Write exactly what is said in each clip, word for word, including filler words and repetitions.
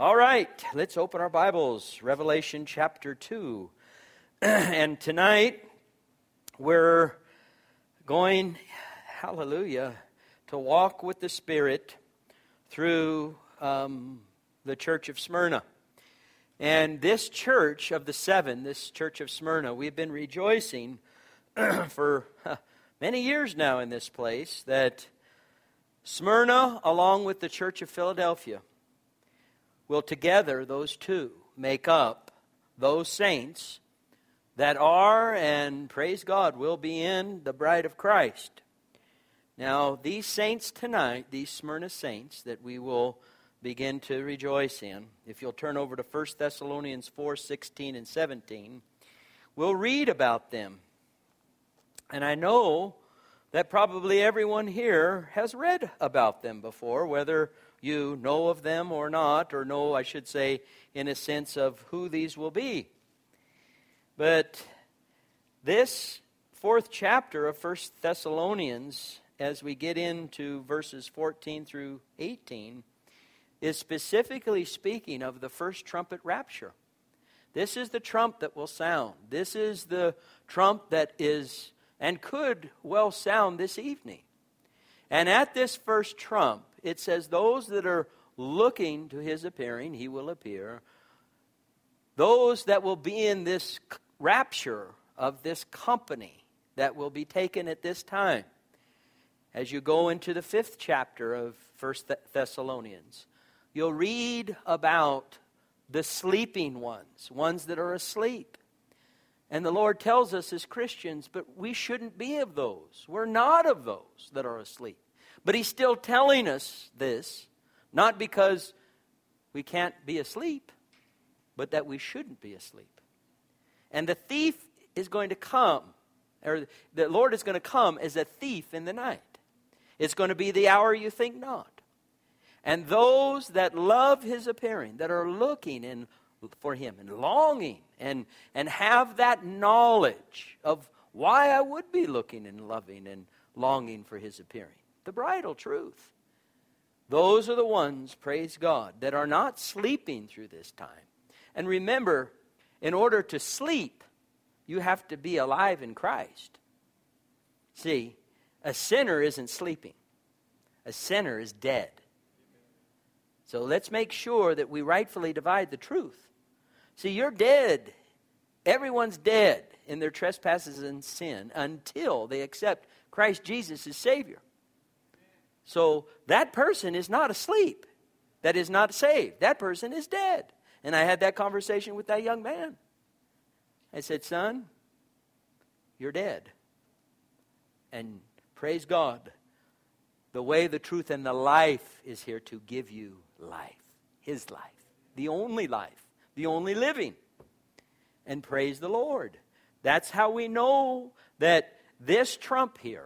All right, let's open our Bibles, Revelation chapter two. And tonight, we're going, hallelujah, to walk with the Spirit through um, the church of Smyrna. And this church of the seven, this church of Smyrna, we've been rejoicing for many years now in this place that Smyrna, along with the church of Philadelphia, will together, those two, make up those saints that are, and praise God, will be in the bride of Christ. Now, these saints tonight, these Smyrna saints that we will begin to rejoice in, if you'll turn over to First Thessalonians four, sixteen and seventeen, we'll read about them. And I know that probably everyone here has read about them before, whether you know of them or not, or know, I should say, in a sense of who these will be. But this fourth chapter of First Thessalonians, as we get into verses fourteen through eighteen, is specifically speaking of the first trumpet rapture. This is the trump that will sound. This is the trump that is and could well sound this evening. And at this first trump, it says those that are looking to his appearing, he will appear. Those that will be in this rapture of this company that will be taken at this time. As you go into the fifth chapter of First Thessalonians, you'll read about the sleeping ones, ones that are asleep. And the Lord tells us as Christians, but we shouldn't be of those. We're not of those that are asleep. But he's still telling us this, not because we can't be asleep, but that we shouldn't be asleep. And the thief is going to come, or the Lord is going to come as a thief in the night. It's going to be the hour you think not. And those that love his appearing, that are looking in for him and longing and, and have that knowledge of why I would be looking and loving and longing for his appearing. The bridal truth. Those are the ones, praise God, that are not sleeping through this time. And remember, in order to sleep, you have to be alive in Christ. See, a sinner isn't sleeping. A sinner is dead. So let's make sure that we rightfully divide the truth. See, you're dead. Everyone's dead in their trespasses and sin until they accept Christ Jesus as Savior. So that person is not asleep. That is not saved. That person is dead. And I had that conversation with that young man. I said, son, you're dead. And praise God, the way, the truth, and the life is here to give you life. His life. The only life. The only living. And praise the Lord. That's how we know that this trump here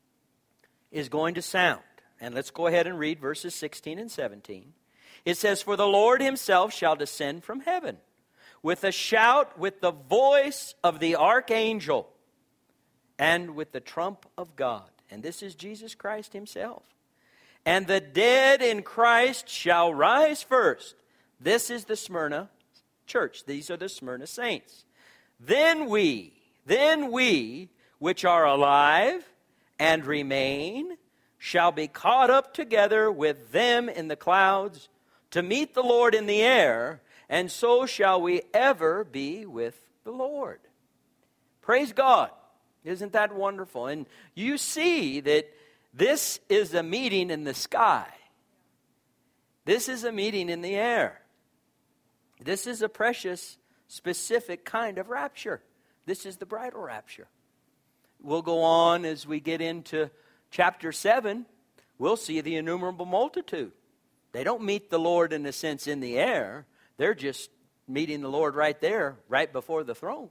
is going to sound. And let's go ahead and read verses sixteen and seventeen. It says, for the Lord himself shall descend from heaven with a shout, with the voice of the archangel, and with the trump of God. And this is Jesus Christ himself. And the dead in Christ shall rise first. This is the Smyrna church. These are the Smyrna saints. Then we, then we, which are alive and remain, shall be caught up together with them in the clouds to meet the Lord in the air, and so shall we ever be with the Lord. Praise God. Isn't that wonderful? And you see that this is a meeting in the sky. This is a meeting in the air. This is a precious, specific kind of rapture. This is the bridal rapture. We'll go on as we get into chapter seven. We'll see the innumerable multitude. They don't meet the Lord in a sense in the air. They're just meeting the Lord right there, right before the throne.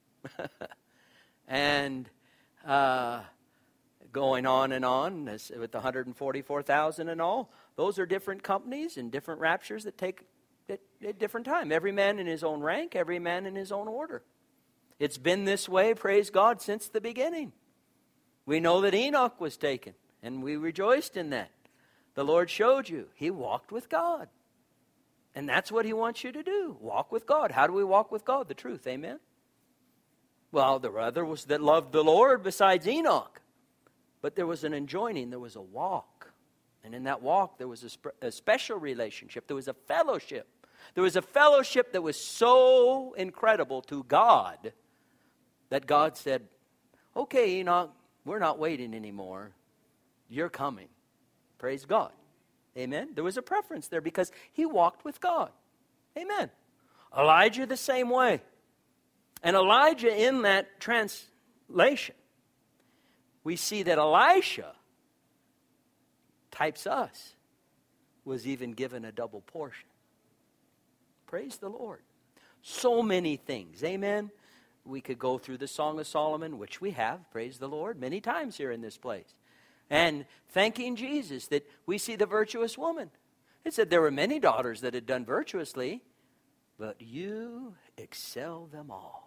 And uh, going on and on with the one hundred forty-four thousand and all. Those are different companies and different raptures that take at, at different time. Every man in his own rank, every man in his own order. It's been this way, praise God, since the beginning. We know that Enoch was taken, and we rejoiced in that. The Lord showed you he walked with God. And that's what he wants you to do. Walk with God. How do we walk with God? The truth. Amen? Well, there were others that loved the Lord besides Enoch. But there was an enjoining. There was a walk. And in that walk, there was a, sp- a special relationship. There was a fellowship. There was a fellowship that was so incredible to God that God said, okay, Enoch, we're not waiting anymore. You're coming. Praise God. Amen. There was a preference there because he walked with God. Amen. Elijah the same way. And Elijah, in that translation, we see that Elisha, types us, was even given a double portion. Praise the Lord. So many things. Amen. We could go through the Song of Solomon, which we have, praise the Lord, many times here in this place. And thanking Jesus that we see the virtuous woman. It said there were many daughters that had done virtuously, but you excel them all.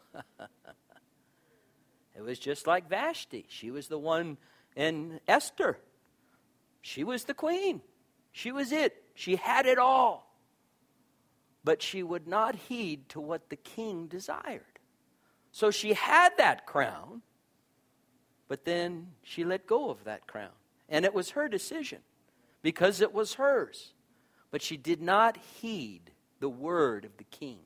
It was just like Vashti. She was the one in Esther. She was the queen. She was it. She had it all. But she would not heed to what the king desired. So she had that crown, but then she let go of that crown. And it was her decision because it was hers. But she did not heed the word of the king.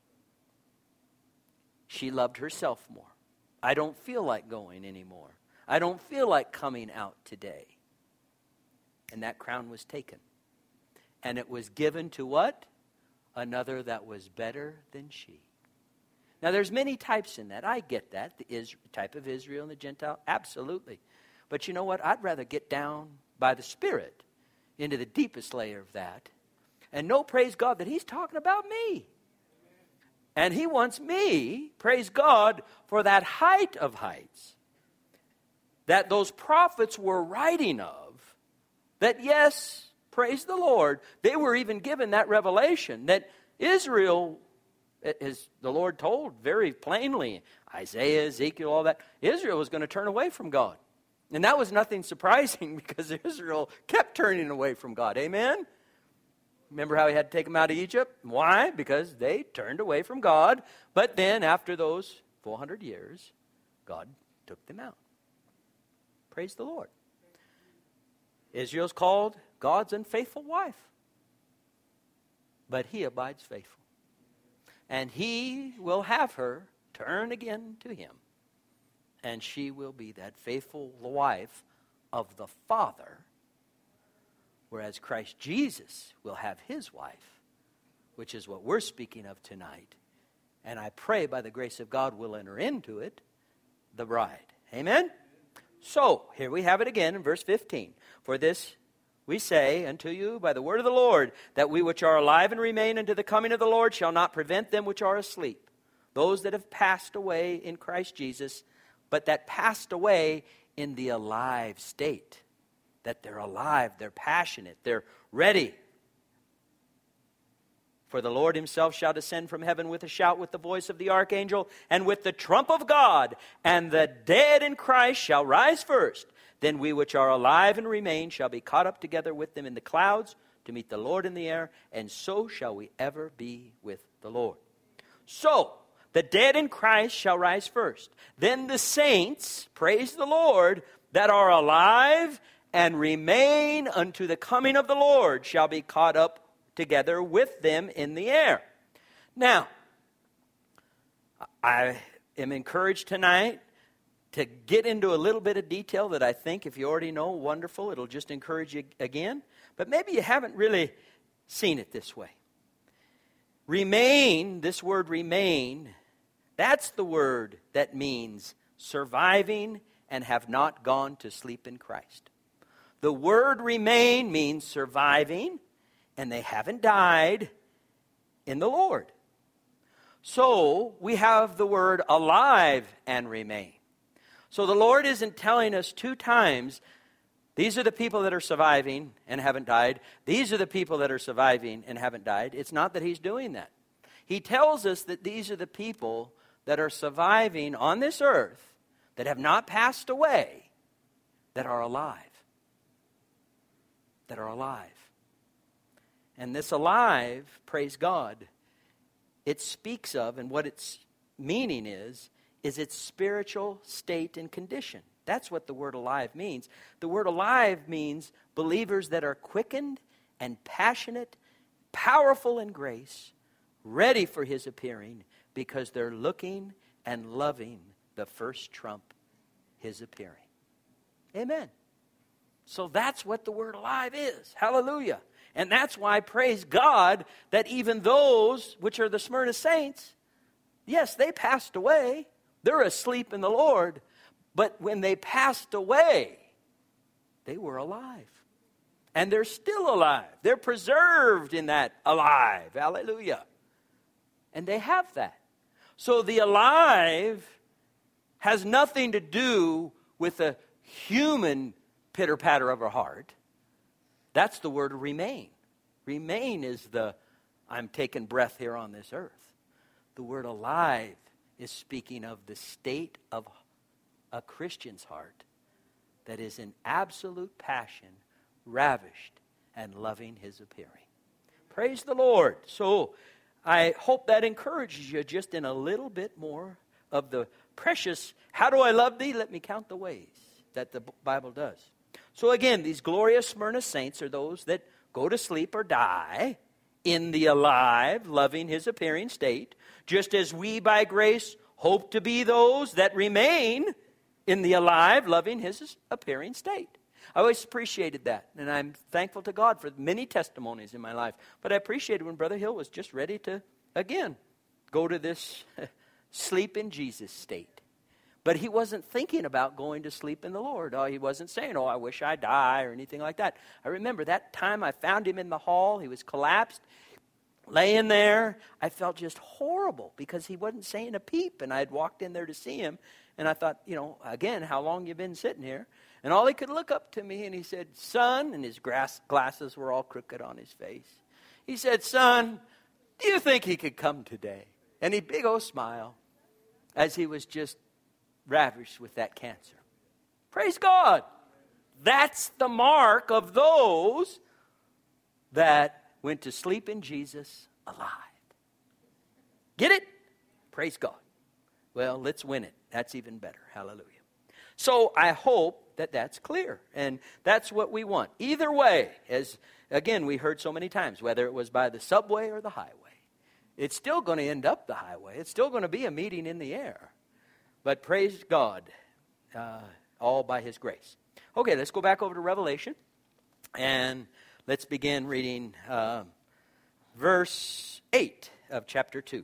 She loved herself more. I don't feel like going anymore. I don't feel like coming out today. And that crown was taken. And it was given to what? Another that was better than she. Now, there's many types in that. I get that. The Is- type of Israel and the Gentile. Absolutely. But you know what? I'd rather get down by the Spirit into the deepest layer of that and know, praise God, that he's talking about me. And he wants me, praise God, for that height of heights that those prophets were writing of, that yes, praise the Lord, they were even given that revelation that Israel, as the Lord told very plainly, Isaiah, Ezekiel, all that, Israel was going to turn away from God. And that was nothing surprising because Israel kept turning away from God. Amen? Remember how he had to take them out of Egypt? Why? Because they turned away from God. But then after those four hundred years, God took them out. Praise the Lord. Israel's called God's unfaithful wife. But he abides faithful. And he will have her turn again to him. And she will be that faithful wife of the Father. Whereas Christ Jesus will have his wife, which is what we're speaking of tonight. And I pray by the grace of God we'll enter into it, the bride. Amen? So, here we have it again in verse fifteen. For this we say unto you by the word of the Lord, that we which are alive and remain unto the coming of the Lord shall not prevent them which are asleep. Those that have passed away in Christ Jesus, but that passed away in the alive state. That they're alive, they're passionate, they're ready. For the Lord himself shall descend from heaven with a shout, with the voice of the archangel, and with the trump of God, and the dead in Christ shall rise first. Then we which are alive and remain shall be caught up together with them in the clouds to meet the Lord in the air, and so shall we ever be with the Lord. So, the dead in Christ shall rise first. Then the saints, praise the Lord, that are alive and remain unto the coming of the Lord shall be caught up together with them in the air. Now, I am encouraged tonight to get into a little bit of detail that I think, if you already know, wonderful. It'll just encourage you again. But maybe you haven't really seen it this way. Remain, this word remain, that's the word that means surviving and have not gone to sleep in Christ. The word remain means surviving, and they haven't died in the Lord. So we have the word alive and remain. So the Lord isn't telling us two times, these are the people that are surviving and haven't died. These are the people that are surviving and haven't died. It's not that he's doing that. He tells us that these are the people that are surviving on this earth, that have not passed away, that are alive. That are alive. And this alive, praise God, it speaks of, and what its meaning is, is its spiritual state and condition. That's what the word alive means. The word alive means believers that are quickened and passionate, powerful in grace, ready for his appearing, because they're looking and loving the first trump, his appearing. Amen. So that's what the word alive is. Hallelujah. And that's why, praise God, that even those which are the Smyrna saints, yes, they passed away. They're asleep in the Lord. But when they passed away, they were alive. And they're still alive. They're preserved in that alive. Hallelujah. And they have that. So the alive has nothing to do with the human pitter-patter of our heart. That's the word remain. Remain is the, I'm taking breath here on this earth. The word alive is speaking of the state of a Christian's heart that is in absolute passion, ravished, and loving his appearing. Praise the Lord. So I hope that encourages you just in a little bit more of the precious, how do I love thee? Let me count the ways that the Bible does. So again, these glorious Smyrna saints are those that go to sleep or die in the alive, loving his appearing state, just as we by grace hope to be those that remain in the alive, loving his appearing state. I always appreciated that, and I'm thankful to God for many testimonies in my life. But I appreciated when Brother Hill was just ready to, again, go to this sleep in Jesus state. But he wasn't thinking about going to sleep in the Lord. Oh, he wasn't saying, oh, I wish I'd die or anything like that. I remember that time I found him in the hall. He was collapsed, laying there. I felt just horrible because he wasn't saying a peep. And I had walked in there to see him. And I thought, you know, again, how long you been sitting here? And all he could look up to me and he said, son, and his grass glasses were all crooked on his face. He said, son, do you think he could come today? And he big old smile as he was just ravished with that cancer. Praise God. That's the mark of those that went to sleep in Jesus alive. Get it? Praise God. Well, let's win it. That's even better. Hallelujah. So I hope that that's clear. And that's what we want. Either way, as again we heard so many times, whether it was by the subway or the highway, it's still going to end up the highway. It's still going to be a meeting in the air. But praise God, uh, all by his grace. Okay, let's go back over to Revelation. And let's begin reading uh, verse eight of chapter two.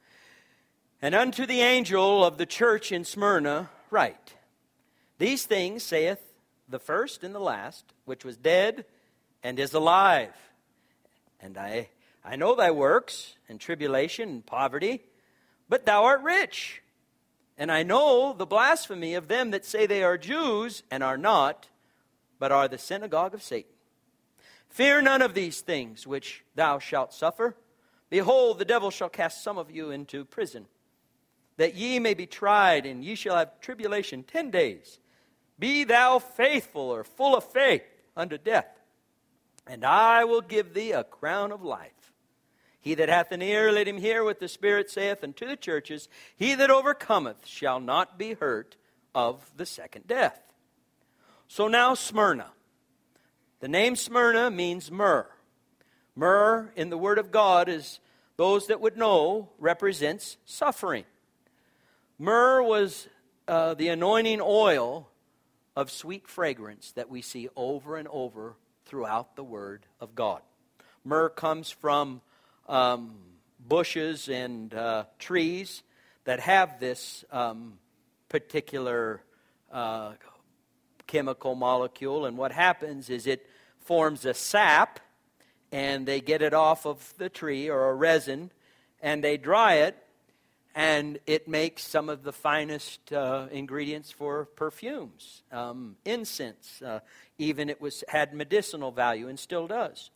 And unto the angel of the church in Smyrna write, these things saith the first and the last, which was dead and is alive. And I, I know thy works, and tribulation, and poverty, but thou art rich. And I know the blasphemy of them that say they are Jews, and are not, but are the synagogue of Satan. Fear none of these things which thou shalt suffer. Behold, the devil shall cast some of you into prison, that ye may be tried, and ye shall have tribulation ten days. Be thou faithful, or full of faith, unto death, and I will give thee a crown of life. He that hath an ear, let him hear what the Spirit saith unto the churches. He that overcometh shall not be hurt of the second death. So now Smyrna. The name Smyrna means myrrh. Myrrh in the Word of God, is those that would know, represents suffering. Myrrh was uh, the anointing oil of sweet fragrance that we see over and over throughout the Word of God. Myrrh comes from um, bushes and uh, trees that have this um, particular uh, chemical molecule. And what happens is it forms a sap, and they get it off of the tree, or a resin, and they dry it, and it makes some of the finest uh, ingredients for perfumes, um, incense. Uh, even it was had medicinal value and still does.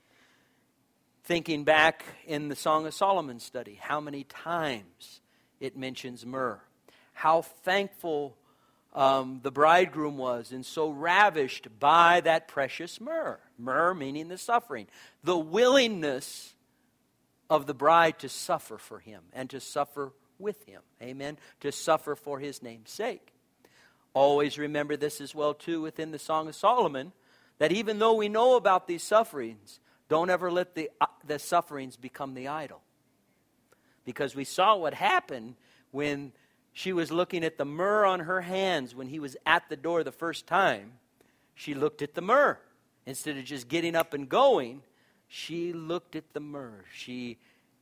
Thinking back in the Song of Solomon study, how many times it mentions myrrh. How thankful um, the bridegroom was, and so ravished by that precious myrrh. Myrrh meaning the suffering. The willingness of the bride to suffer for him and to suffer with him. Amen. To suffer for his name's sake. Always remember this as well too within the Song of Solomon, that even though we know about these sufferings, don't ever let the, uh, the sufferings become the idol. Because we saw what happened when she was looking at the myrrh on her hands when he was at the door the first time. She looked at the myrrh. Instead of just getting up and going, she looked at the myrrh. She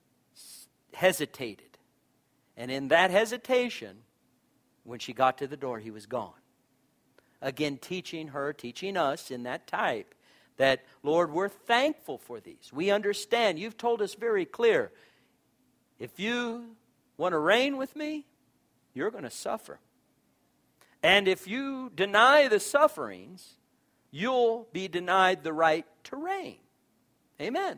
hesitated. And in that hesitation, when she got to the door, he was gone. Again, teaching her, teaching us in that type that, Lord, we're thankful for these. We understand. You've told us very clear, if you want to reign with me, you're going to suffer. And if you deny the sufferings, you'll be denied the right to reign. Amen.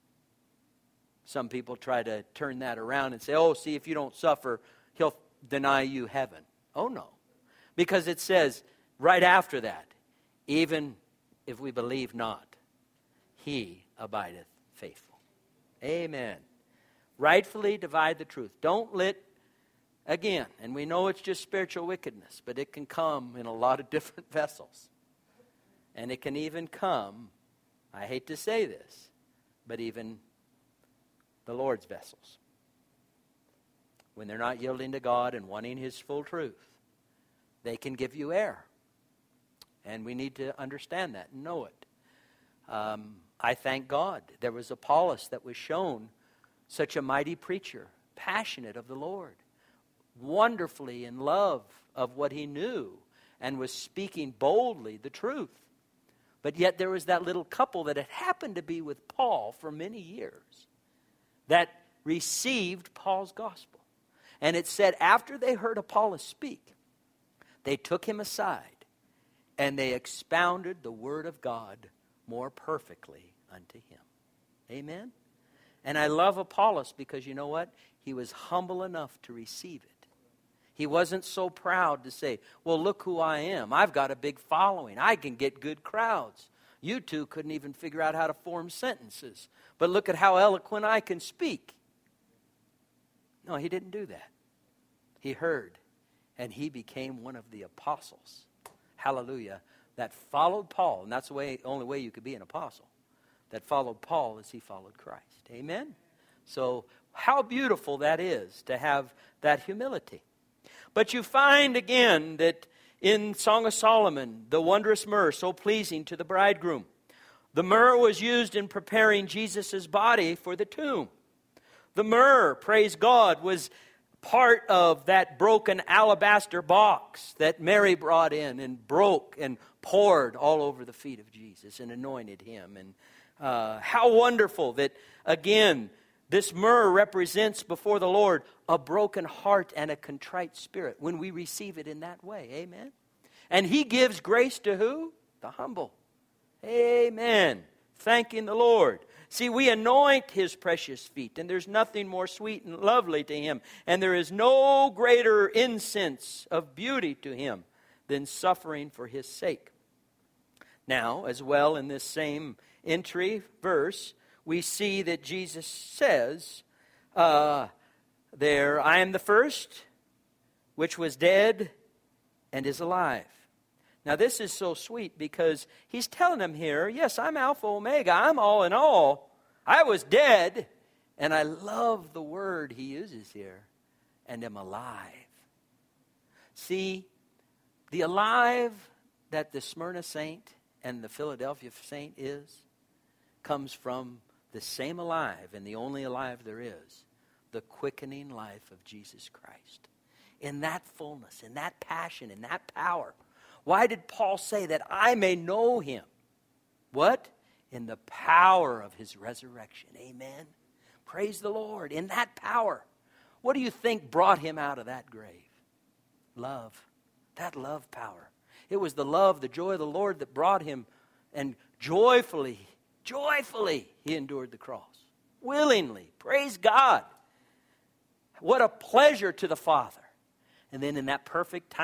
Some people try to turn that around and say, oh, see, if you don't suffer, he'll deny you heaven. Oh, no. Because it says right after that, even if we believe not, he abideth faithful. Amen. Rightfully divide the truth. Don't let, again, and we know it's just spiritual wickedness, but it can come in a lot of different vessels. And it can even come, I hate to say this, but even the Lord's vessels. When they're not yielding to God and wanting his full truth, they can give you error. And we need to understand that and know it. Um, I thank God there was Apollos that was shown such a mighty preacher, passionate of the Lord, wonderfully in love of what he knew, and was speaking boldly the truth. But yet there was that little couple that had happened to be with Paul for many years that received Paul's gospel. And it said after they heard Apollos speak, they took him aside and they expounded the word of God more perfectly unto him. Amen? And I love Apollos because you know what? He was humble enough to receive it. He wasn't so proud to say, well, look who I am. I've got a big following. I can get good crowds. You two couldn't even figure out how to form sentences. But look at how eloquent I can speak. No, he didn't do that. He heard, and he became one of the apostles. Hallelujah. That followed Paul. And that's the way, only way you could be an apostle. That followed Paul as he followed Christ. Amen? So how beautiful that is to have that humility. But you find again that in Song of Solomon, the wondrous myrrh, so pleasing to the bridegroom. The myrrh was used in preparing Jesus' body for the tomb. The myrrh, praise God, was part of that broken alabaster box that Mary brought in and broke and poured all over the feet of Jesus and anointed him. And uh, how wonderful that, again, this myrrh represents before the Lord a broken heart and a contrite spirit when we receive it in that way. Amen. And he gives grace to who? The humble. Amen. Thanking the Lord. See, we anoint his precious feet, and there's nothing more sweet and lovely to him. And there is no greater incense of beauty to him than suffering for his sake. Now, as well in this same entry verse, we see that Jesus says uh, there, I am the first, which was dead and is alive. Now this is so sweet because he's telling them here, yes, I'm Alpha Omega, I'm all in all. I was dead, and I love the word he uses here, and am alive. See, the alive that the Smyrna saint and the Philadelphia saint is, comes from the same alive, and the only alive there is, the quickening life of Jesus Christ. In that fullness, in that passion, in that power. Why did Paul say that I may know him? What? In the power of his resurrection. Amen. Praise the Lord. In that power. What do you think brought him out of that grave? Love. That love power. It was the love, the joy of the Lord that brought him, and joyfully, joyfully he endured the cross. Willingly. Praise God. What a pleasure to the Father. And then in that perfect timing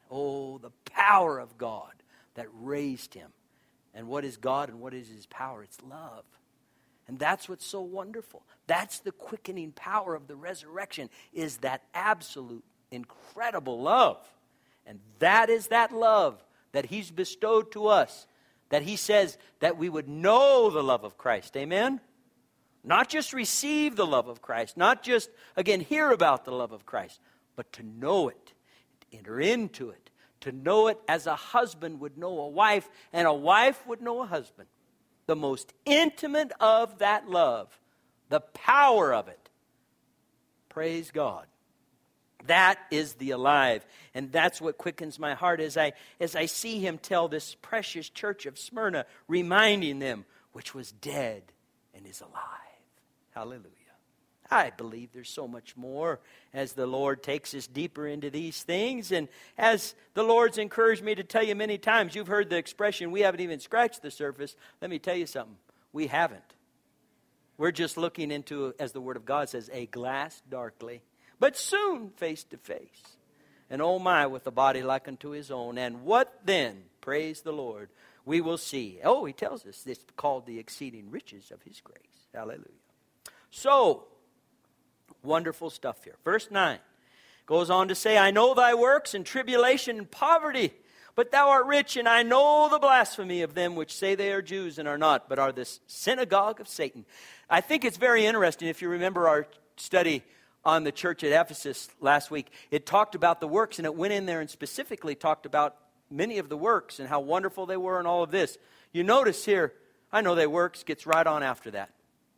Oh, the power of God that raised him. And what is God and what is his power? It's love. And that's what's so wonderful. That's the quickening power of the resurrection, is that absolute, incredible love. And that is that love that he's bestowed to us, that he says that we would know the love of Christ. Amen? Not just receive the love of Christ, not just, again, hear about the love of Christ, but to know it, to enter into it, to know it as a husband would know a wife, and a wife would know a husband. The most intimate of that love, the power of it. Praise God. That is the alive. And that's what quickens my heart as I, as I see him tell this precious church of Smyrna, reminding them, which was dead and is alive. Hallelujah. I believe there's so much more as the Lord takes us deeper into these things. And as the Lord's encouraged me to tell you many times, you've heard the expression, we haven't even scratched the surface. Let me tell you something. We haven't. We're just looking into, as the Word of God says, a glass darkly, but soon face to face. And oh my, with a body like unto his own. And what then, praise the Lord, we will see. Oh, he tells us this, called the exceeding riches of his grace. Hallelujah. So, wonderful stuff here. Verse nine goes on to say, I know thy works and tribulation and poverty, but thou art rich, and I know the blasphemy of them which say they are Jews and are not, but are the synagogue of Satan. I think it's very interesting, if you remember our study on the church at Ephesus last week, it talked about the works, and it went in there and specifically talked about many of the works and how wonderful they were and all of this. You notice here, I know they works, gets right on after that.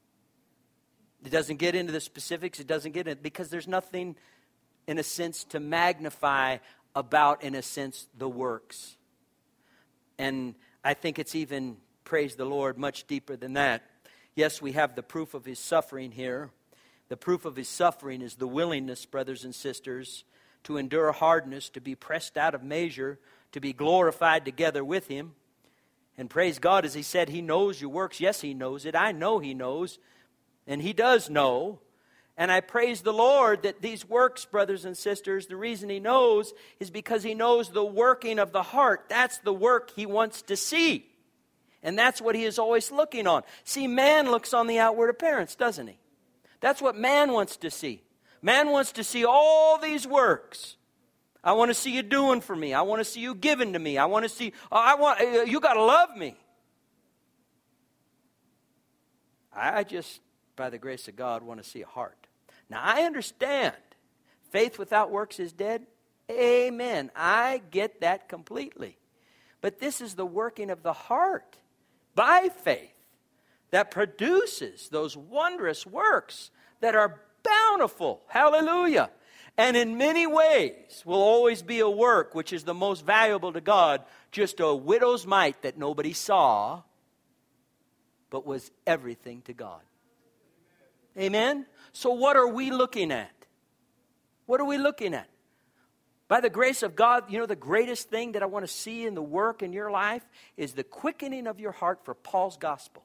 It doesn't get into the specifics. It doesn't get in, because there's nothing, in a sense, to magnify about, in a sense, the works. And I think it's even, praise the Lord, much deeper than that. Yes, we have the proof of his suffering here. The proof of his suffering is the willingness, brothers and sisters, to endure hardness, to be pressed out of measure, to be glorified together with him. And praise God, as he said, he knows your works. Yes, he knows it. I know he knows. And he does know. And I praise the Lord that these works, brothers and sisters, the reason he knows is because he knows the working of the heart. That's the work he wants to see. And that's what he is always looking on. See, man looks on the outward appearance, doesn't he? That's what man wants to see. Man wants to see all these works. I want to see you doing for me. I want to see you giving to me. I want to see, I want, you got to love me. I just, by the grace of God, want to see a heart. Now, I understand faith without works is dead. Amen. I get that completely. But this is the working of the heart by faith that produces those wondrous works that are bountiful. Hallelujah. And in many ways will always be a work which is the most valuable to God, just a widow's mite that nobody saw, but was everything to God. Amen? So what are we looking at? What are we looking at? By the grace of God, you know, the greatest thing that I want to see in the work in your life is the quickening of your heart for Paul's gospel.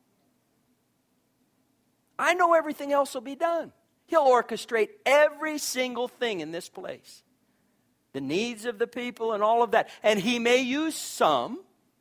I know everything else will be done. He'll orchestrate every single thing in this place. The needs of the people and all of that. And he may use some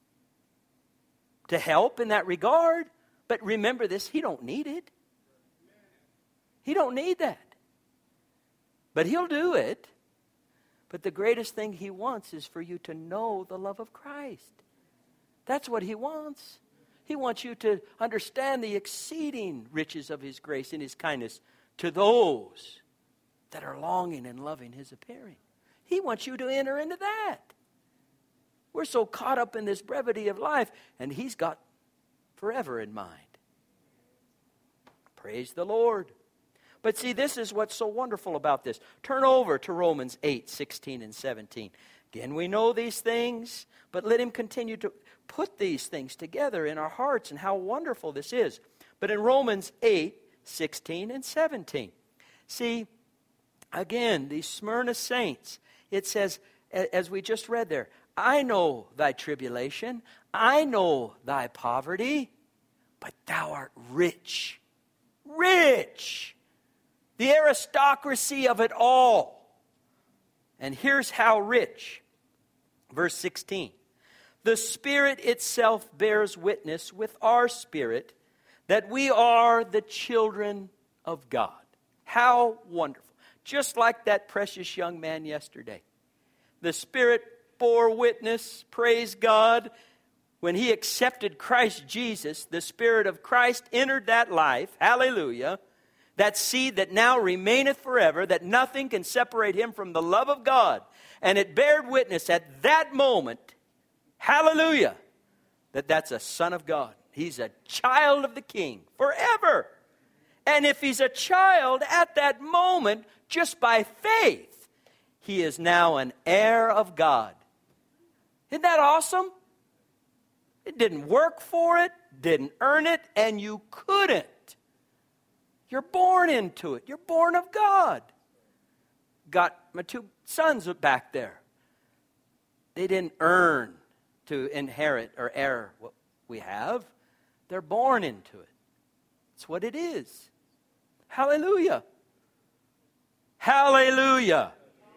to help in that regard. But remember this, he don't need it. He don't need that. But he'll do it. But the greatest thing he wants is for you to know the love of Christ. That's what he wants. He wants you to understand the exceeding riches of his grace and his kindness to those that are longing and loving his appearing. He wants you to enter into that. We're so caught up in this brevity of life, and he's got forever in mind. Praise the Lord. But see, this is what's so wonderful about this. Turn over to Romans eight, sixteen and seventeen. Again, we know these things, but let him continue to put these things together in our hearts and how wonderful this is. But in Romans eight, sixteen and seventeen, see, again, these Smyrna saints, it says, as we just read there, I know thy tribulation, I know thy poverty, but thou art rich. Rich. The aristocracy of it all. And here's how rich. Verse sixteen. The Spirit itself bears witness with our spirit that we are the children of God. How wonderful. Just like that precious young man yesterday. The Spirit bore witness, praise God. When he accepted Christ Jesus, the Spirit of Christ entered that life. Hallelujah. That seed that now remaineth forever, that nothing can separate him from the love of God. And it bared witness at that moment, hallelujah, that that's a son of God. He's a child of the King forever. And if he's a child at that moment, just by faith, he is now an heir of God. Isn't that awesome? It didn't work for it, didn't earn it, and you couldn't. You're born into it. You're born of God. Got my two sons back there. They didn't earn to inherit or heir what we have. They're born into it. It's what it is. Hallelujah. Hallelujah.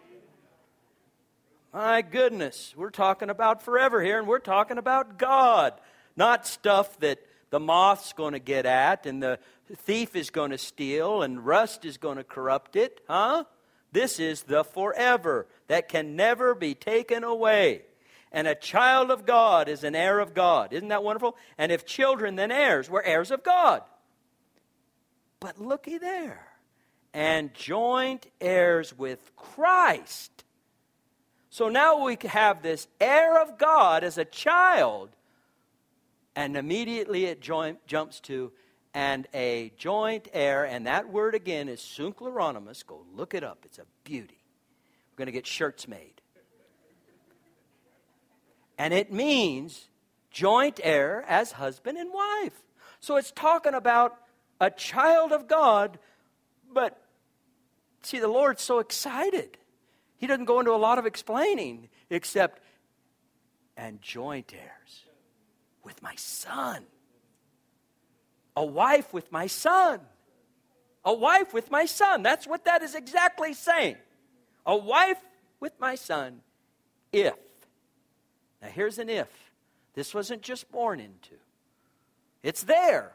My goodness, we're talking about forever here, and we're talking about God, not stuff that the moth's going to get at and the thief is going to steal and rust is going to corrupt it, huh? This is the forever that can never be taken away. And a child of God is an heir of God. Isn't that wonderful? And if children, then heirs. We're heirs of God. But looky there. And joint heirs with Christ. So now we have this heir of God as a child. And immediately it joint, jumps to, and a joint heir. And that word again is synchrononymous. Go look it up. It's a beauty. We're going to get shirts made. And it means joint heir as husband and wife. So it's talking about a child of God. But see, the Lord's so excited. He doesn't go into a lot of explaining except, and joint heirs with my son. A wife with my son. A wife with my son. That's what that is exactly saying. A wife with my son if. Now here's an if. This wasn't just born into. It's there.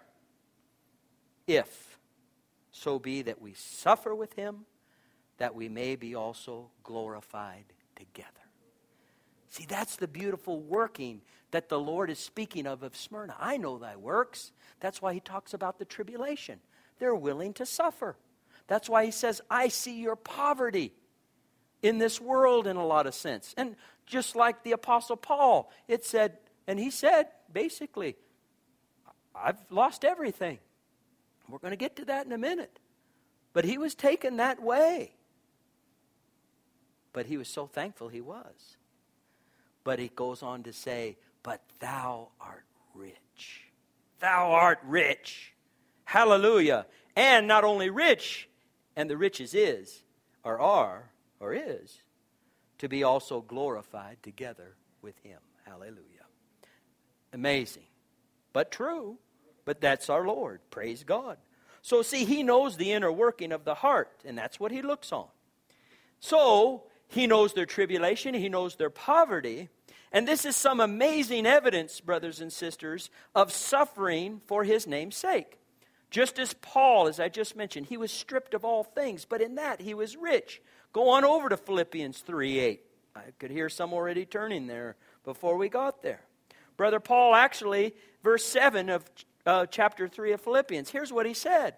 If so be that we suffer with him, that we may be also glorified together. See, that's the beautiful working that the Lord is speaking of of Smyrna. I know thy works. That's why he talks about the tribulation. They're willing to suffer. That's why he says, I see your poverty in this world in a lot of sense. And just like the Apostle Paul, it said, and he said, basically, I've lost everything. We're going to get to that in a minute. But he was taken that way. But he was so thankful he was. But he goes on to say, but thou art rich. Thou art rich. Hallelujah. And not only rich, and the riches is, or are, or is, to be also glorified together with him. Hallelujah. Amazing. But true. But that's our Lord. Praise God. So see, he knows the inner working of the heart, and that's what he looks on. So, he knows their tribulation, he knows their poverty, and this is some amazing evidence, brothers and sisters, of suffering for his name's sake. Just as Paul, as I just mentioned, he was stripped of all things, but in that he was rich. Go on over to Philippians three eight. I could hear some already turning there before we got there. Brother Paul actually, verse seven of uh, chapter three of Philippians, here's what he said.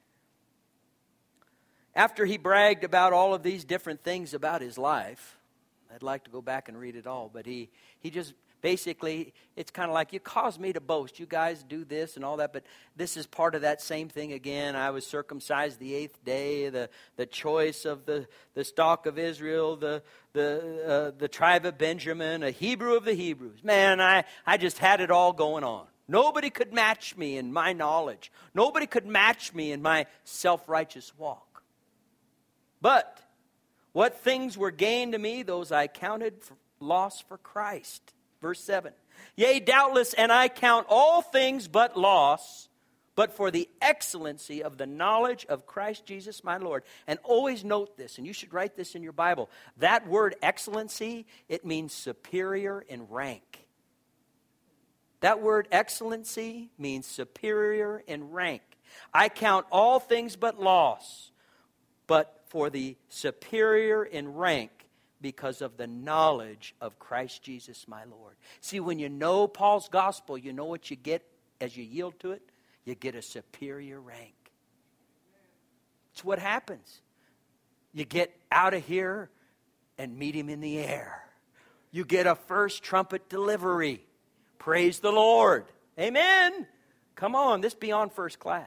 After he bragged about all of these different things about his life, I'd like to go back and read it all, but he, he just basically, it's kind of like, you caused me to boast. You guys do this and all that, but this is part of that same thing again. I was circumcised the eighth day, the, the choice of the, the stock of Israel, the the uh, the tribe of Benjamin, a Hebrew of the Hebrews. Man, I, I just had it all going on. Nobody could match me in my knowledge. Nobody could match me in my self-righteous walk. But what things were gained to me, those I counted for loss for Christ. Verse seven. Yea, doubtless, and I count all things but loss, but for the excellency of the knowledge of Christ Jesus my Lord. And always note this, and you should write this in your Bible. That word excellency, it means superior in rank. That word excellency means superior in rank. I count all things but loss, but for the superior in rank because of the knowledge of Christ Jesus my Lord. See, when you know Paul's gospel, you know what you get as you yield to it? You get a superior rank. It's what happens. You get out of here and meet him in the air. You get a first trumpet delivery. Praise the Lord. Amen. Come on, this beyond first class.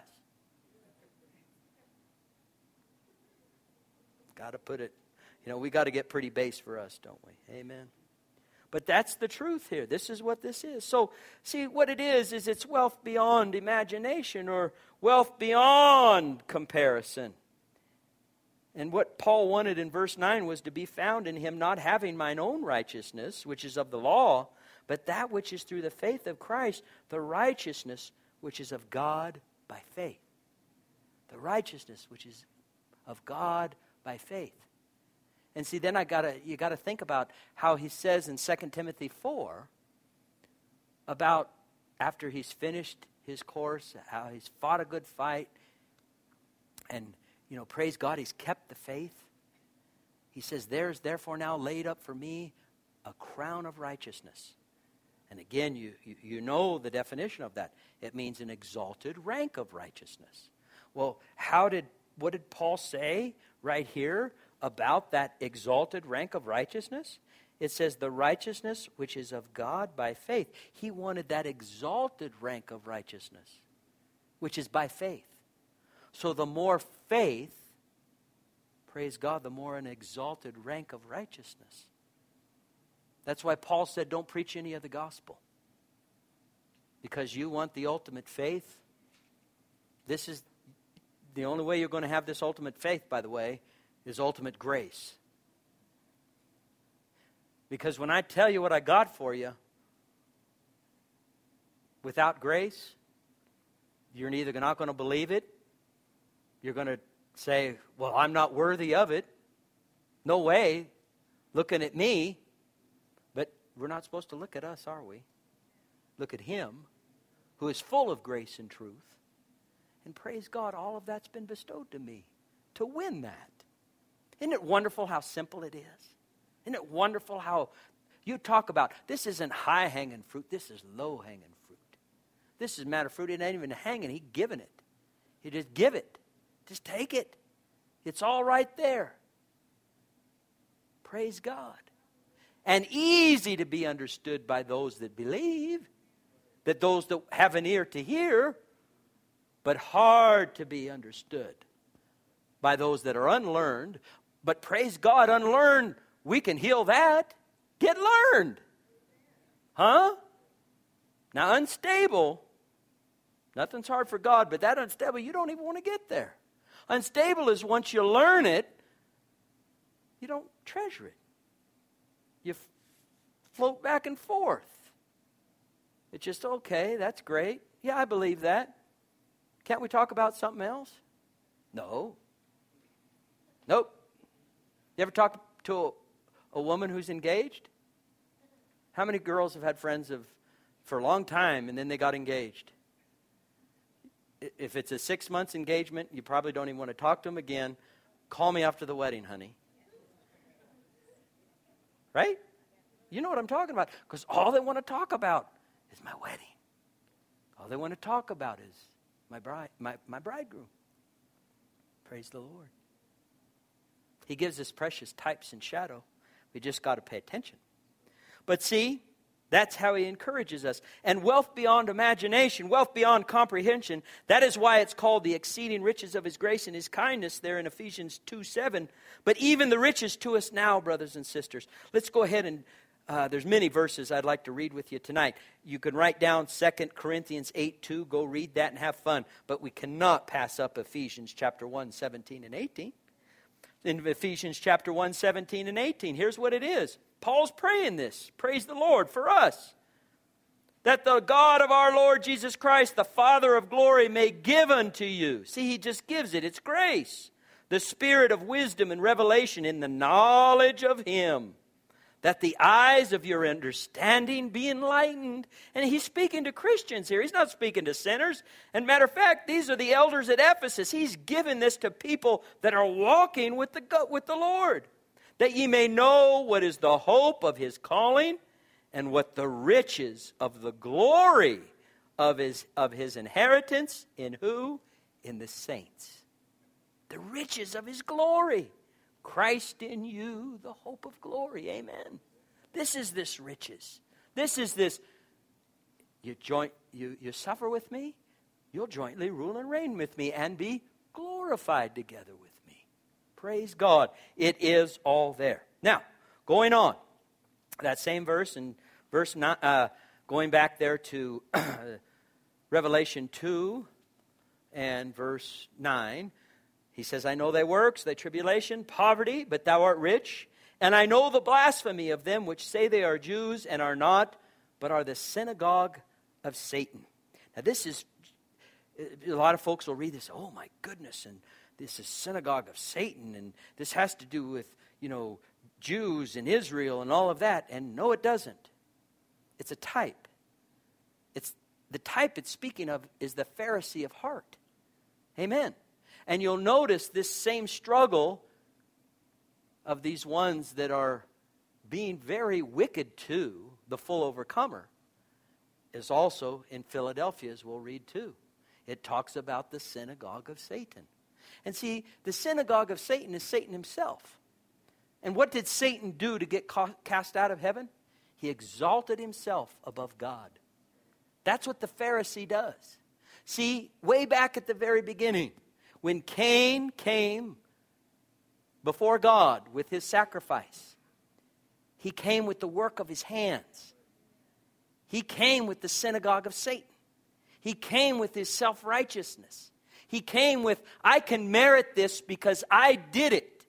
Got to put it, you know, we got to get pretty base for us, don't we? Amen. But that's the truth here. This is what this is. So, see, what it is, is it's wealth beyond imagination or wealth beyond comparison. And what Paul wanted in verse nine was to be found in him, not having mine own righteousness, which is of the law, but that which is through the faith of Christ, the righteousness which is of God by faith. The righteousness which is of God by faith. And see, then I gotta you gotta think about how he says in Second Timothy four about after he's finished his course, how he's fought a good fight, and you know, praise God, he's kept the faith. He says, "There's therefore now laid up for me a crown of righteousness." And again, you, you, you know the definition of that. It means an exalted rank of righteousness. Well, how did, what did Paul say right here about that exalted rank of righteousness? It says, the righteousness which is of God by faith. He wanted that exalted rank of righteousness, which is by faith. So the more faith, praise God, the more an exalted rank of righteousness. That's why Paul said, don't preach any of the gospel. Because you want the ultimate faith. This is the only way you're going to have this ultimate faith, by the way, is ultimate grace. Because when I tell you what I got for you, without grace, you're either not going to believe it, you're going to say, well, I'm not worthy of it. No way, looking at me. We're not supposed to look at us, are we? Look at him who is full of grace and truth. And praise God, all of that's been bestowed to me to win that. Isn't it wonderful how simple it is? Isn't it wonderful how you talk about, this isn't high-hanging fruit, this is low-hanging fruit. This is a matter of fruit, it ain't even hanging, he's giving it. He just give it. Just take it. It's all right there. Praise God. And easy to be understood by those that believe, that those that have an ear to hear, but hard to be understood by those that are unlearned. But praise God, unlearned, we can heal that. Get learned. Huh? Now unstable, nothing's hard for God, but that unstable, you don't even want to get there. Unstable is once you learn it, you don't treasure it. You float back and forth. It's just, okay, that's great. Yeah, I believe that. Can't we talk about something else? No. Nope. You ever talk to a, a woman who's engaged? How many girls have had friends of, for a long time and then they got engaged? If it's a six months engagement, you probably don't even want to talk to them again. Call me after the wedding, honey. Right? You know what I'm talking about. Because all they want to talk about is my wedding. All they want to talk about is my bride, my, my bridegroom. Praise the Lord. He gives us precious types and shadow. We just got to pay attention. But see, that's how he encourages us. And wealth beyond imagination, wealth beyond comprehension, that is why it's called the exceeding riches of his grace and his kindness there in Ephesians two seven. But even the riches to us now, brothers and sisters. Let's go ahead and, uh, there's many verses I'd like to read with you tonight. You can write down Second Corinthians eight two, go read that and have fun. But we cannot pass up Ephesians chapter one, seventeen and eighteen. In Ephesians chapter one, seventeen and eighteen, here's what it is. Paul's praying this. Praise the Lord for us. that the God of our Lord Jesus Christ, the Father of glory, may give unto you. See, he just gives it. It's grace. The spirit of wisdom and revelation in the knowledge of him, that the eyes of your understanding be enlightened. And he's speaking to Christians here. He's not speaking to sinners. And matter of fact, these are the elders at Ephesus. He's given this to people that are walking with the, with the Lord. That ye may know what is the hope of his calling, and what the riches of the glory of his, of his inheritance in who? In the saints. The riches of his glory. Christ in you, the hope of glory. Amen. This is this riches. This is this. You joint, you, you suffer with me, you'll jointly rule and reign with me and be glorified together with me. Praise God. It is all there. Now, going on. That same verse in verse nine, uh, going back there to Revelation two and verse nine. He says, I know thy works, thy tribulation, poverty, but thou art rich. And I know the blasphemy of them which say they are Jews and are not, but are the synagogue of Satan. Now this is, a lot of folks will read this, oh my goodness, and this is synagogue of Satan, and this has to do with, you know, Jews and Israel and all of that. And no, it doesn't. It's a type. It's the type it's speaking of is the Pharisee of heart. Amen. And you'll notice this same struggle of these ones that are being very wicked too, the full overcomer, is also in Philadelphia, as we'll read too. It talks about the synagogue of Satan. And see, the synagogue of Satan is Satan himself. And what did Satan do to get cast out of heaven? He exalted himself above God. That's what the Pharisee does. See, way back at the very beginning, when Cain came before God with his sacrifice, he came with the work of his hands. He came with the synagogue of Satan. He came with his self-righteousness. He came with, I can merit this because I did it.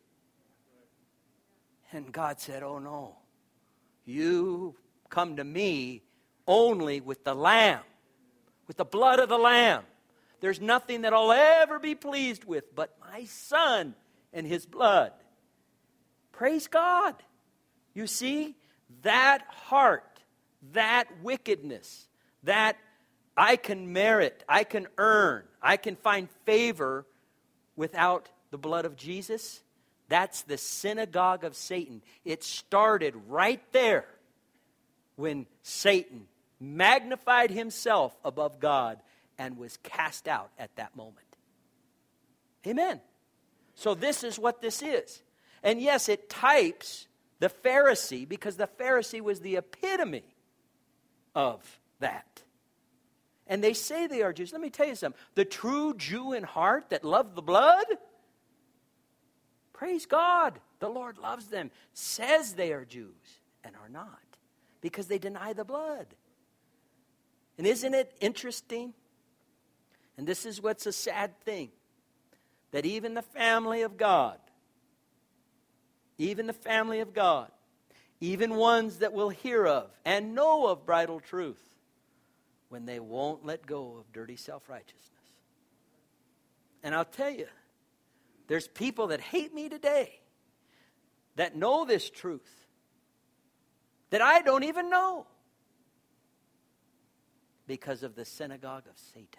And God said, oh no, you come to me only with the Lamb, with the blood of the Lamb. There's nothing that I'll ever be pleased with but my Son and his blood. Praise God. You see, that heart, that wickedness, that I can merit, I can earn, I can find favor without the blood of Jesus, that's the synagogue of Satan. It started right there when Satan magnified himself above God and was cast out at that moment. Amen. So this is what this is. And yes, it types the Pharisee because the Pharisee was the epitome of that. And they say they are Jews. Let me tell you something. The true Jew in heart that love the blood, praise God, the Lord loves them, says they are Jews and are not because they deny the blood. And isn't it interesting? And this is what's a sad thing, that even the family of God, even the family of God, even ones that will hear of and know of bridal truth, when they won't let go of dirty self-righteousness. And I'll tell you, there's people that hate me today that know this truth that I don't even know because of the synagogue of Satan.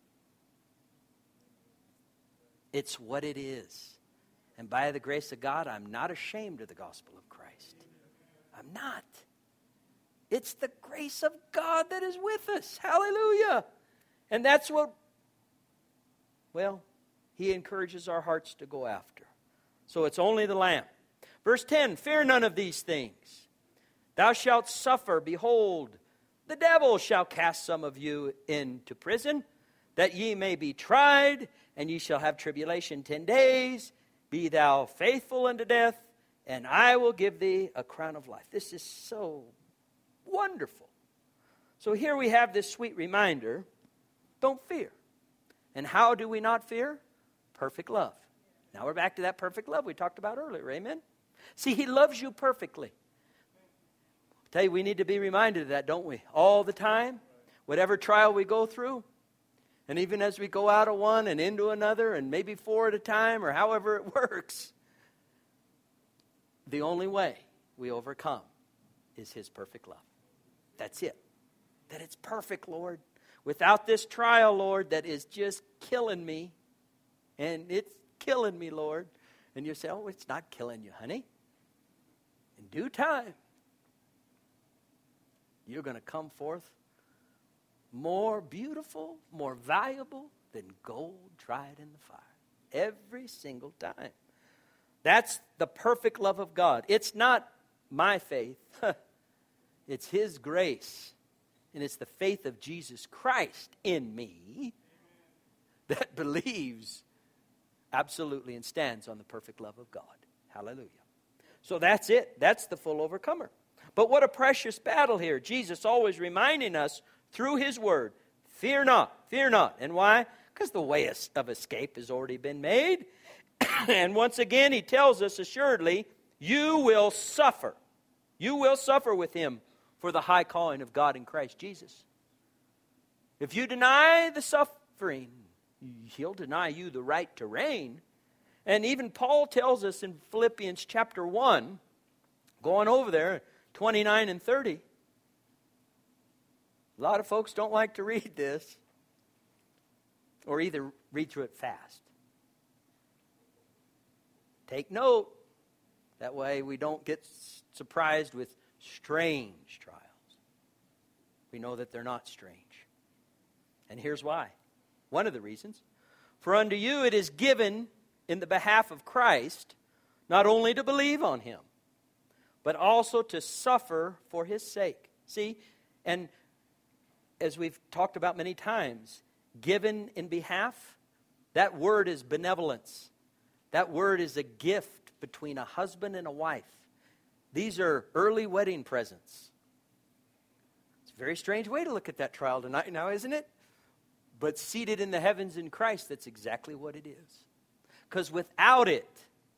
It's what it is. And by the grace of God, I'm not ashamed of the gospel of Christ. I'm not. It's the grace of God that is with us. Hallelujah. And that's what, well, he encourages our hearts to go after. So it's only the Lamb. Verse ten, fear none of these things. Thou shalt suffer, behold, the devil shall cast some of you into prison, that ye may be tried, and ye shall have tribulation ten days. Be thou faithful unto death, and I will give thee a crown of life. This is so wonderful. So here we have this sweet reminder, don't fear. And how do we not fear? Perfect love. Now we're back to that perfect love we talked about earlier, amen? See, he loves you perfectly. Tell you, we need to be reminded of that, don't we? All the time. Whatever trial we go through. And even as we go out of one and into another, and maybe four at a time, or however it works, the only way we overcome is His perfect love. That's it. That it's perfect, Lord. Without this trial, Lord, that is just killing me. And it's killing me, Lord. And you say, oh, it's not killing you, honey. In due time, you're going to come forth more beautiful, more valuable than gold tried in the fire. Every single time. That's the perfect love of God. It's not my faith. It's His grace. And it's the faith of Jesus Christ in me that believes absolutely and stands on the perfect love of God. Hallelujah. So that's it. That's the full overcomer. But what a precious battle here. Jesus always reminding us through His word, fear not, fear not. And why? Because the way of escape has already been made. And once again, He tells us assuredly, you will suffer. You will suffer with Him for the high calling of God in Christ Jesus. If you deny the suffering, He'll deny you the right to reign. And even Paul tells us in Philippians chapter one, going over there, twenty-nine and thirty. A lot of folks don't like to read this, or either read through it fast. Take note. That way we don't get surprised with strange trials. We know that they're not strange. And here's why. One of the reasons. For unto you it is given in the behalf of Christ, not only to believe on Him, but also to suffer for His sake. See, and as we've talked about many times, given in behalf, that word is benevolence. That word is a gift between a husband and a wife. These are early wedding presents. It's a very strange way to look at that trial tonight now, isn't it? But seated in the heavens in Christ, that's exactly what it is. Because without it,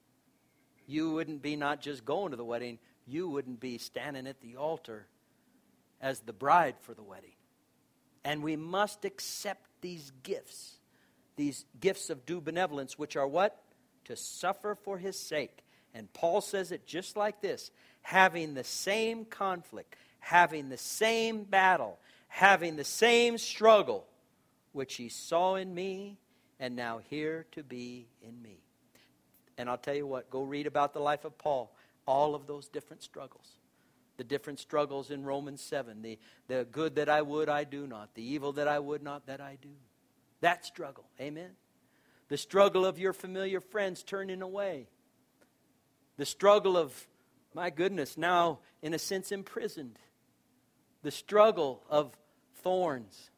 you wouldn't be not just going to the wedding, you wouldn't be standing at the altar as the bride for the wedding. And we must accept these gifts, these gifts of due benevolence, which are what? To suffer for His sake. And Paul says it just like this, having the same conflict, having the same battle, having the same struggle, which He saw in me, and now here to be in me. And I'll tell you what, go read about the life of Paul, all of those different struggles. The different struggles in Romans seven, the, the good that I would, I do not, the evil that I would not, that I do. That struggle, amen? The struggle of your familiar friends turning away. The struggle of, my goodness, now in a sense imprisoned. The struggle of thorns.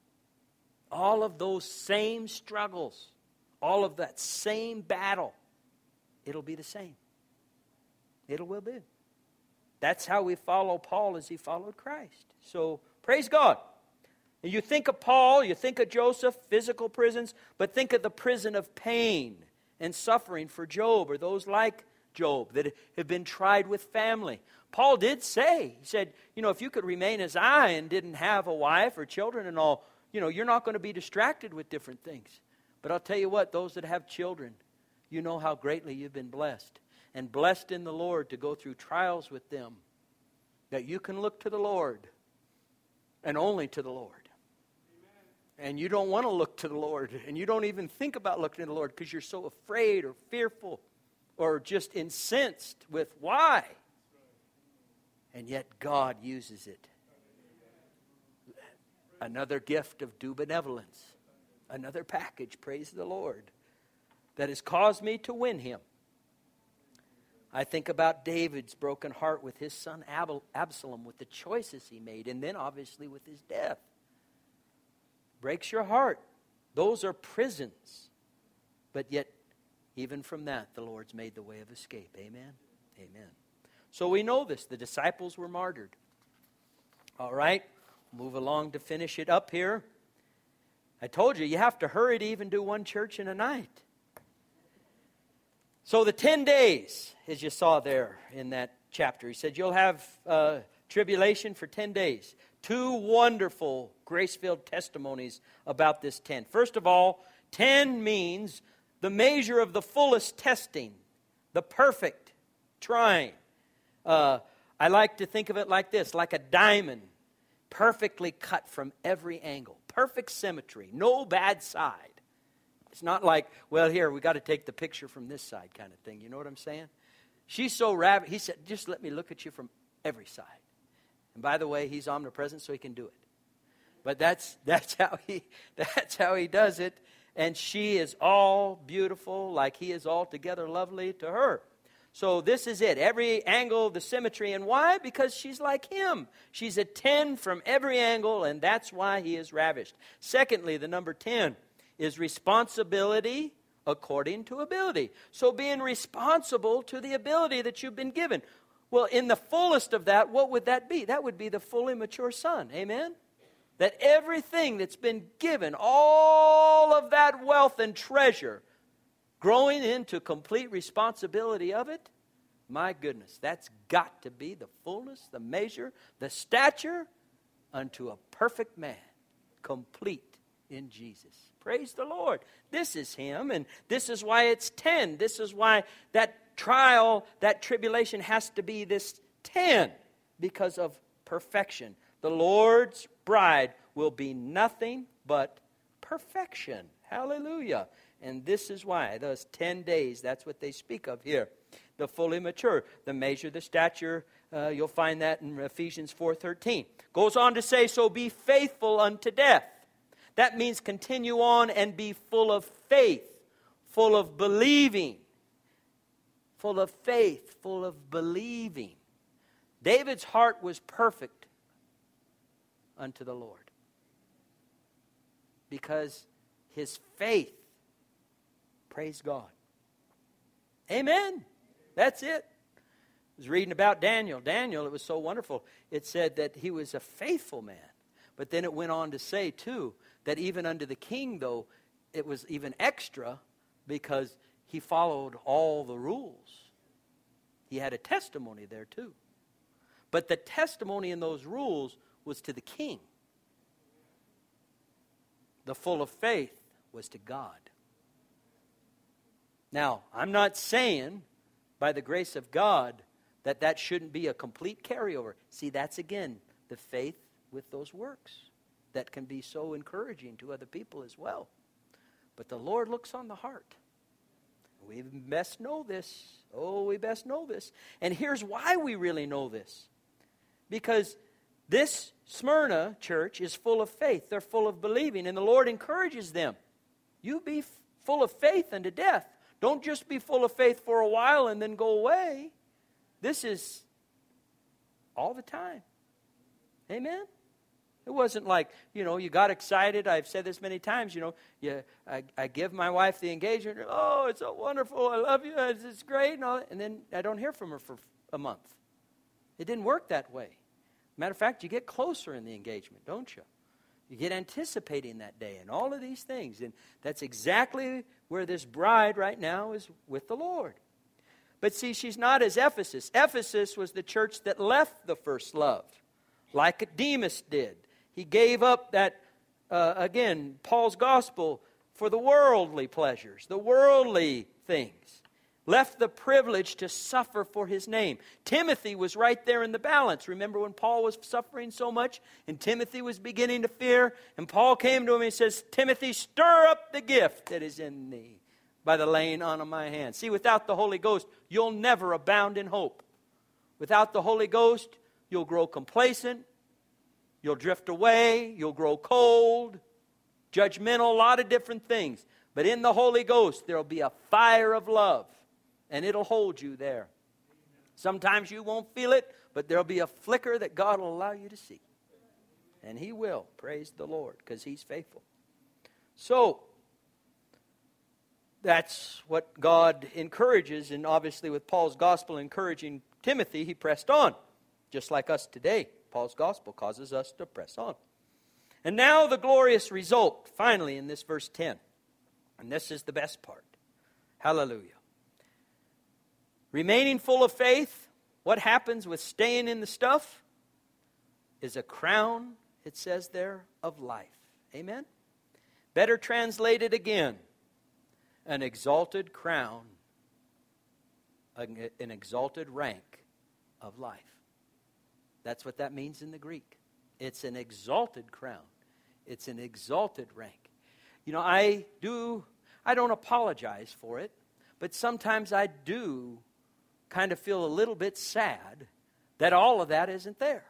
All of those same struggles, all of that same battle, it'll be the same. It will be. That's how we follow Paul as he followed Christ. So, praise God. And you think of Paul, you think of Joseph, physical prisons, but think of the prison of pain and suffering for Job, or those like Job that have been tried with family. Paul did say, he said, you know, if you could remain as I and didn't have a wife or children and all, you know, you're not going to be distracted with different things. But I'll tell you what, those that have children, you know how greatly you've been blessed. And blessed in the Lord to go through trials with them. That you can look to the Lord. And only to the Lord. Amen. And you don't want to look to the Lord. And you don't even think about looking to the Lord because you're so afraid or fearful. Or just incensed with why. And yet God uses it. Another gift of due benevolence. Another package, praise the Lord, that has caused me to win Him. I think about David's broken heart with his son Absalom, with the choices he made, and then obviously with his death. Breaks your heart. Those are prisons. But yet, even from that, the Lord's made the way of escape. Amen? Amen. So we know this. The disciples were martyred. All right, move along to finish it up here. I told you, you have to hurry to even do one church in a night. So the ten days, as you saw there in that chapter, he said, you'll have uh, tribulation for ten days. Two wonderful grace-filled testimonies about this ten. First of all, ten means the measure of the fullest testing, the perfect trying. Uh, I like to think of it like this, like a diamond, perfectly cut from every angle. Perfect symmetry, no bad side. It's not like, well, here, we got to take the picture from this side kind of thing. You know what I'm saying? She's so rav. He said, just let me look at you from every side. And by the way, he's omnipresent, so he can do it. But that's that's how he that's how he does it. And she is all beautiful, like he is altogether lovely to her. So this is it. Every angle, the symmetry. And why? Because she's like him. She's a ten from every angle, and that's why he is ravished. Secondly, the number ten is responsibility according to ability. So being responsible to the ability that you've been given. Well, in the fullest of that, what would that be? That would be the fully mature son. Amen? That everything that's been given, all of that wealth and treasure, growing into complete responsibility of it, my goodness, that's got to be the fullness, the measure, the stature unto a perfect man, complete in Jesus. Praise the Lord. This is him, and this is why it's ten. This is why that trial, that tribulation has to be this ten, because of perfection. The Lord's bride will be nothing but perfection. Hallelujah. And this is why, those ten days, that's what they speak of here. The fully mature, the measure, the stature, uh, you'll find that in Ephesians four thirteen. Goes on to say, so be faithful unto death. That means continue on and be full of faith, full of believing. Full of faith, full of believing. David's heart was perfect unto the Lord, because his faith, praise God. Amen. That's it. I was reading about Daniel. Daniel, it was so wonderful. It said that he was a faithful man. But then it went on to say, too, that even under the king, though, it was even extra because he followed all the rules. He had a testimony there, too. But the testimony in those rules was to the king. The full of faith was to God. Now, I'm not saying, by the grace of God, that that shouldn't be a complete carryover. See, that's, again, the faith with those works that can be so encouraging to other people as well. But the Lord looks on the heart. We best know this. Oh, we best know this. And here's why we really know this. Because this Smyrna church is full of faith. They're full of believing. And the Lord encourages them. You be f- full of faith unto death. Don't just be full of faith for a while and then go away. This is all the time. Amen? It wasn't like, you know, you got excited. I've said this many times, you know, you, I, I give my wife the engagement. Oh, it's so wonderful. I love you. It's, it's great. And, all that. And then I don't hear from her for a month. It didn't work that way. Matter of fact, you get closer in the engagement, don't you? You get anticipating that day and all of these things. And that's exactly where this bride right now is with the Lord. But see, she's not as Ephesus. Ephesus was the church that left the first love, like Demas did. He gave up that, uh, again, Paul's gospel for the worldly pleasures, the worldly things. Left the privilege to suffer for his name. Timothy was right there in the balance. Remember when Paul was suffering so much and Timothy was beginning to fear? And Paul came to him and he says, Timothy, stir up the gift that is in thee by the laying on of my hands. See, without the Holy Ghost, you'll never abound in hope. Without the Holy Ghost, you'll grow complacent. You'll drift away. You'll grow cold, judgmental, a lot of different things. But in the Holy Ghost, there'll be a fire of love. And it'll hold you there. Sometimes you won't feel it, but there'll be a flicker that God will allow you to see. And He will. Praise the Lord, because He's faithful. So, that's what God encourages. And obviously with Paul's gospel encouraging Timothy, he pressed on. Just like us today, Paul's gospel causes us to press on. And now the glorious result, finally in this verse ten. And this is the best part. Hallelujah. Remaining full of faith, what happens with staying in the stuff? is a crown, it says there, of life. Amen? Better translated again, an exalted crown, an exalted rank of life. That's what that means in the Greek. It's an exalted crown. It's an exalted rank. You know, I do, I don't apologize for it, but sometimes I do kind of feel a little bit sad that all of that isn't there.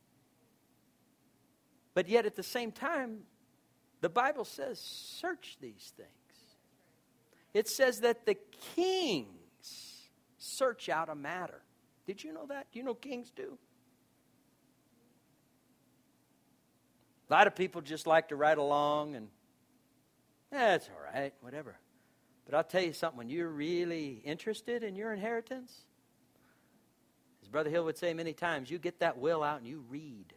But yet at the same time, the Bible says, search these things. It says that the kings search out a matter. Did you know that? Do you know kings do? A lot of people just like to ride along and, eh, it's all right, whatever. But I'll tell you something, when you're really interested in your inheritance, as Brother Hill would say many times, you get that will out and you read.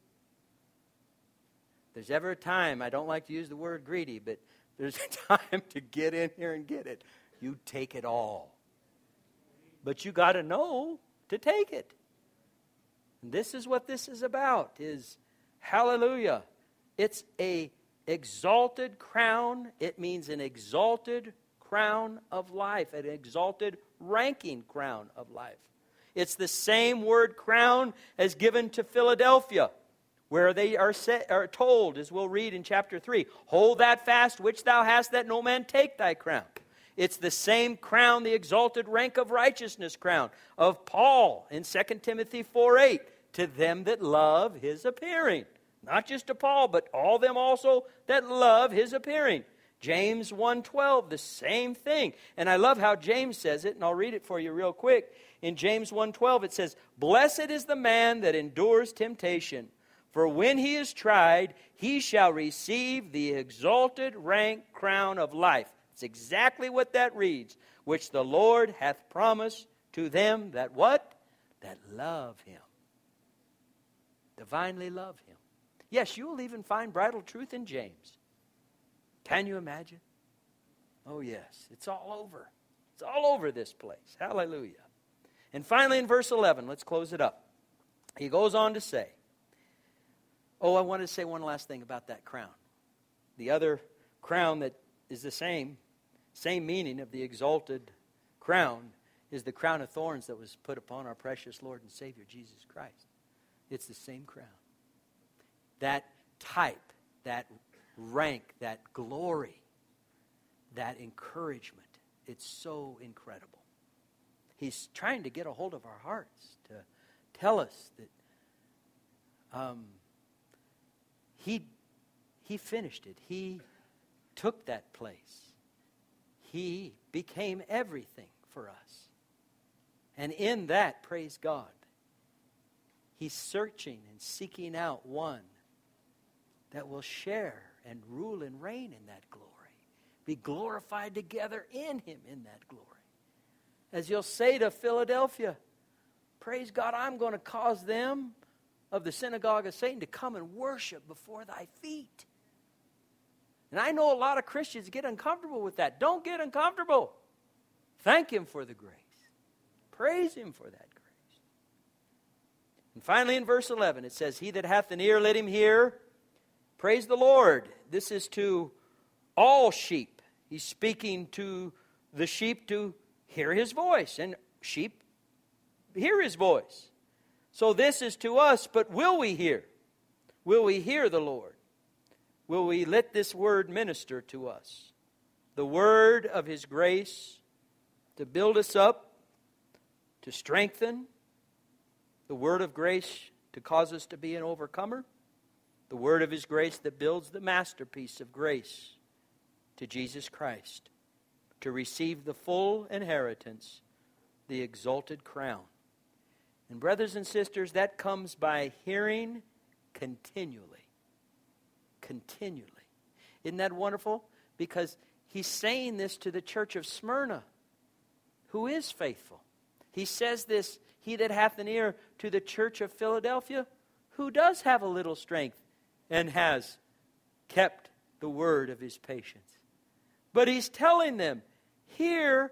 There's ever a time, I don't like to use the word greedy, but there's a time to get in here and get it. You take it all. But you got to know to take it. And this is what this is about, is hallelujah. It's a exalted crown. It means an exalted crown of life, an exalted ranking crown of life. It's the same word crown as given to Philadelphia, where they are, set, are told, as we'll read in chapter three, hold that fast which thou hast, that no man take thy crown. It's the same crown, the exalted rank of righteousness crown of Paul in Second Timothy four eight, to them that love his appearing. Not just to Paul, but all them also that love his appearing. James one twelve, the same thing. And I love how James says it, and I'll read it for you real quick. In James one twelve it says, blessed is the man that endures temptation, for when he is tried, he shall receive the exalted rank crown of life. It's exactly what that reads, which the Lord hath promised to them that what? That love him. Divinely love him. Yes, you will even find bridal truth in James. Can you imagine? Oh yes, it's all over. It's all over this place. Hallelujah. And finally in verse eleven, let's close it up. He goes on to say, oh, I wanted to say one last thing about that crown. The other crown that is the same, same meaning of the exalted crown is the crown of thorns that was put upon our precious Lord and Savior Jesus Christ. It's the same crown. That type, that rank, that glory, that encouragement, it's so incredible. He's trying to get a hold of our hearts to tell us that um, he, he finished it. He took that place. He became everything for us. And in that, praise God, he's searching and seeking out one that will share and rule and reign in that glory. Be glorified together in him in that glory. As you'll say to Philadelphia, praise God, I'm going to cause them of the synagogue of Satan to come and worship before thy feet. And I know a lot of Christians get uncomfortable with that. Don't get uncomfortable. Thank him for the grace. Praise him for that grace. And finally in verse eleven it says, he that hath an ear, let him hear. Praise the Lord. This is to all sheep. He's speaking to the sheep to hear his voice. And sheep hear his voice. So this is to us, but will we hear? Will we hear the Lord? Will we let this word minister to us? The word of his grace to build us up, to strengthen. The word of grace to cause us to be an overcomer. The word of his grace that builds the masterpiece of grace to Jesus Christ, to receive the full inheritance, the exalted crown. And brothers and sisters, that comes by hearing continually. Continually. Isn't that wonderful? Because he's saying this to the church of Smyrna, who is faithful. He says this, he that hath an ear, to the church of Philadelphia, who does have a little strength and has kept the word of his patience. But he's telling them, hear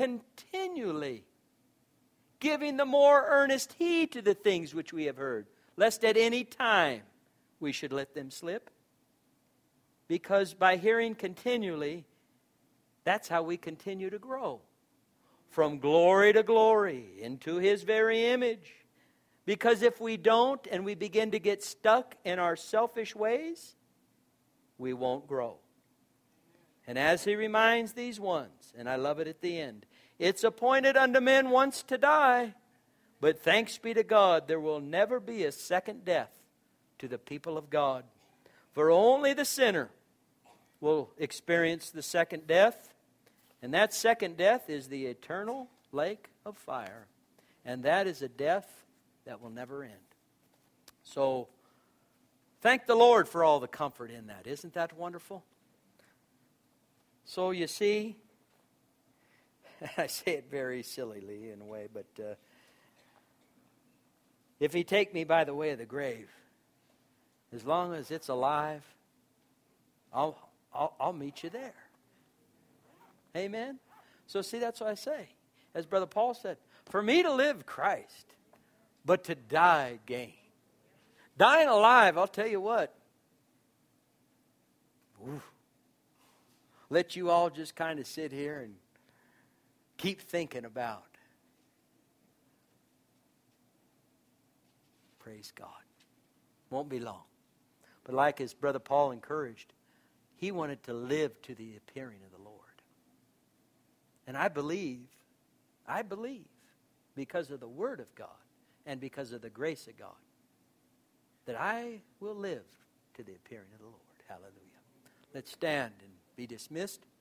continually, giving the more earnest heed to the things which we have heard, lest at any time we should let them slip. Because by hearing continually, that's how we continue to grow. From glory to glory, into His very image. Because if we don't and we begin to get stuck in our selfish ways, we won't grow. And as He reminds these ones, and I love it at the end, it's appointed unto men once to die, but thanks be to God, there will never be a second death to the people of God. For only the sinner will experience the second death, and that second death is the eternal lake of fire. And that is a death that will never end. So, thank the Lord for all the comfort in that. Isn't that wonderful? So you see, I say it very sillily in a way, but uh, if He take me by the way of the grave, as long as it's alive, I'll, I'll, I'll meet you there. Amen? So see, that's what I say. As Brother Paul said, for me to live, Christ, but to die, gain. Dying alive, I'll tell you what. Oof. Let you all just kind of sit here and keep thinking about. Praise God. Won't be long. But like his brother Paul encouraged, he wanted to live to the appearing of the Lord. And I believe, I believe, because of the Word of God and because of the grace of God, that I will live to the appearing of the Lord. Hallelujah. Let's stand and be dismissed.